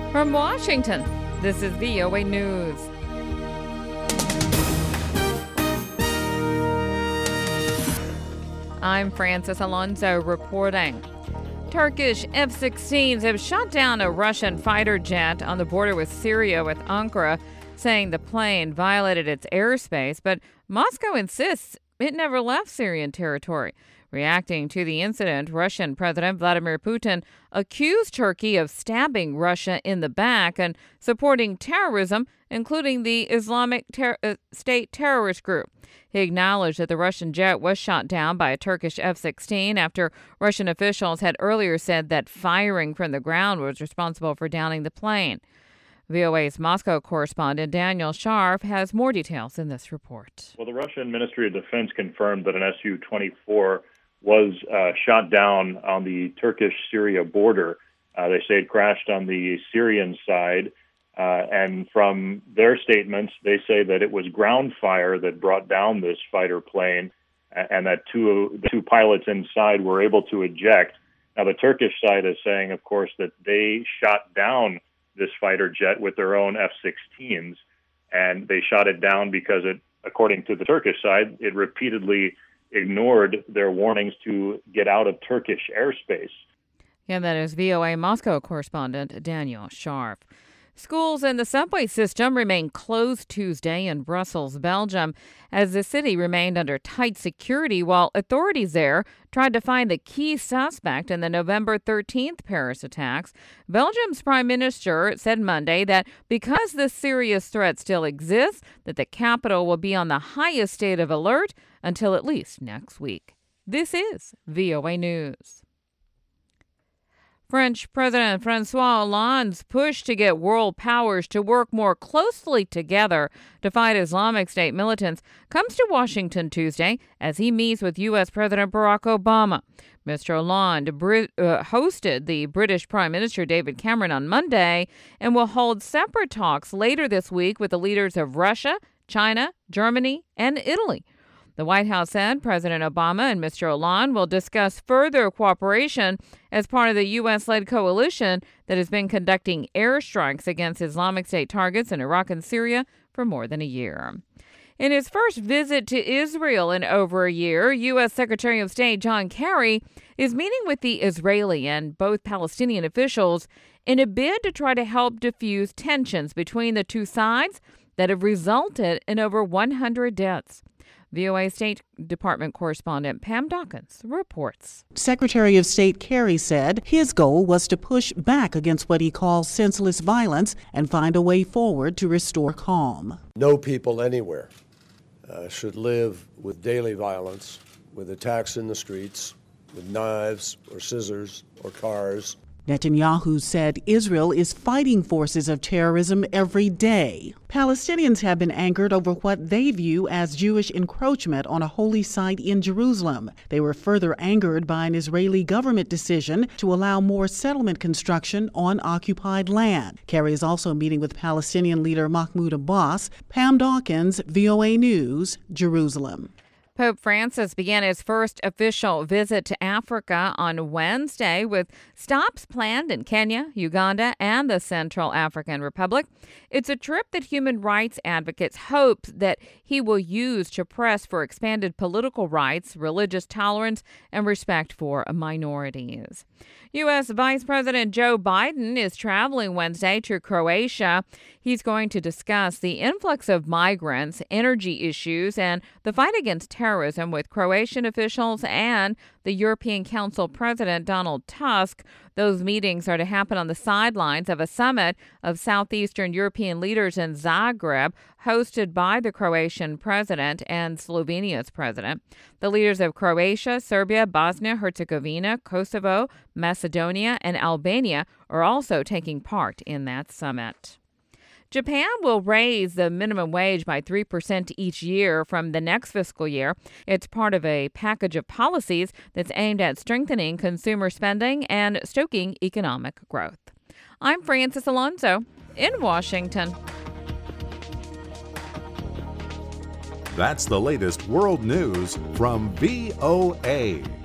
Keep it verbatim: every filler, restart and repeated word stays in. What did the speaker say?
From Washington, this is V O A News. I'm Francis Alonso reporting. Turkish F sixteens have shot down a Russian fighter jet on the border with Syria with Ankara, saying the plane violated its airspace, but Moscow insists it never left Syrian territory. Reacting to the incident, Russian President Vladimir Putin accused Turkey of stabbing Russia in the back and supporting terrorism, including the Islamic ter- uh, State terrorist group. He acknowledged that the Russian jet was shot down by a Turkish F sixteen after Russian officials had earlier said that firing from the ground was responsible for downing the plane. V O A's Moscow correspondent Daniel Scharf has more details in this report. Well, the Russian Ministry of Defense confirmed that an S U twenty-four was uh, shot down on the Turkish-Syria border. Uh, they say it crashed on the Syrian side. Uh, and from their statements, they say that it was ground fire that brought down this fighter plane and that two, the two pilots inside were able to eject. Now, the Turkish side is saying, of course, that they shot down this fighter jet with their own F sixteens, and they shot it down because, it, according to the Turkish side, it repeatedly ignored their warnings to get out of Turkish airspace. And that is V O A Moscow correspondent Daniel Scharf. Schools and the subway system remain closed Tuesday in Brussels, Belgium, as the city remained under tight security while authorities there tried to find the key suspect in the November thirteenth Paris attacks. Belgium's prime minister said Monday that because this serious threat still exists, that the capital will be on the highest state of alert until at least next week. This is V O A News. French President François Hollande's push to get world powers to work more closely together to fight Islamic State militants comes to Washington Tuesday as he meets with U S. President Barack Obama. Mister Hollande uh, hosted the British Prime Minister David Cameron on Monday and will hold separate talks later this week with the leaders of Russia, China, Germany, and Italy. The White House said President Obama and Mister Hollande will discuss further cooperation as part of the U S-led coalition that has been conducting airstrikes against Islamic State targets in Iraq and Syria for more than a year. In his first visit to Israel in over a year, U S. Secretary of State John Kerry is meeting with the Israeli and both Palestinian officials in a bid to try to help diffuse tensions between the two sides that have resulted in over one hundred deaths. V O A State Department correspondent Pam Dawkins reports. Secretary of State Kerry said his goal was to push back against what he calls senseless violence and find a way forward to restore calm. No people anywhere uh, should live with daily violence, with attacks in the streets, with knives or scissors or cars. Netanyahu said Israel is fighting forces of terrorism every day. Palestinians have been angered over what they view as Jewish encroachment on a holy site in Jerusalem. They were further angered by an Israeli government decision to allow more settlement construction on occupied land. Kerry is also meeting with Palestinian leader Mahmoud Abbas. Pam Dawkins, V O A News, Jerusalem. Pope Francis began his first official visit to Africa on Wednesday with stops planned in Kenya, Uganda, and the Central African Republic. It's a trip that human rights advocates hope that he will use to press for expanded political rights, religious tolerance, and respect for minorities. U S. Vice President Joe Biden is traveling Wednesday to Croatia. He's going to discuss the influx of migrants, energy issues, and the fight against terrorism with Croatian officials and the European Council President Donald Tusk. Those meetings are to happen on the sidelines of a summit of Southeastern European leaders in Zagreb, hosted by the Croatian president and Slovenia's president. The leaders of Croatia, Serbia, Bosnia-Herzegovina, Kosovo, Macedonia, and Albania are also taking part in that summit. Japan will raise the minimum wage by three percent each year from the next fiscal year. It's part of a package of policies that's aimed at strengthening consumer spending and stoking economic growth. I'm Francis Alonso in Washington. That's the latest world news from V O A.